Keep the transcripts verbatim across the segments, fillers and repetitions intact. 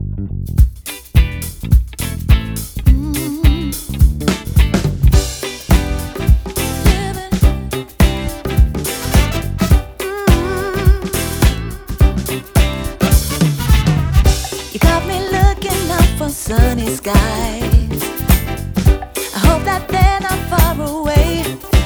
Sunny skies. I hope that they're not far away.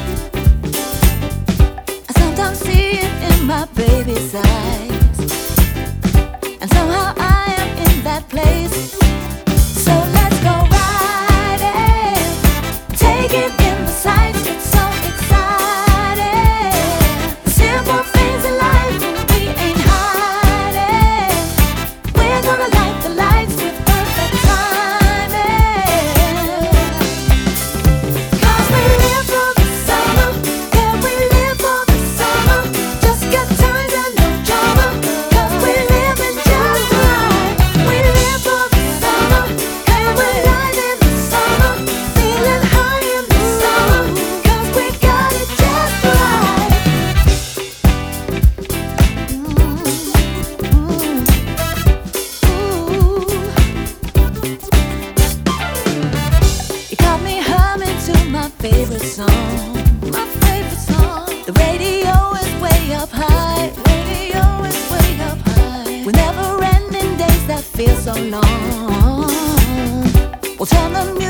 I sometimes see it in my baby's eyes, and somehow I am in that place. So let's go riding, take it in the sights. It's so exciting. The simple things in life we ain't hiding. We're gonna light the lights with favorite song, my favorite song. The radio is way up high, radio is way up high. With never ending days that feel so long. Well, turn the music